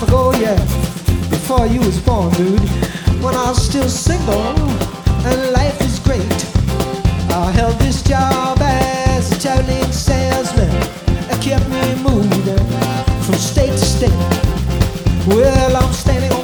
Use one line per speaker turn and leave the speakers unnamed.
ago, yeah, before you was born, dude. When I was still single and life was great, I held this job as a traveling salesman. It kept me moving from state to state. Well, I'm standing on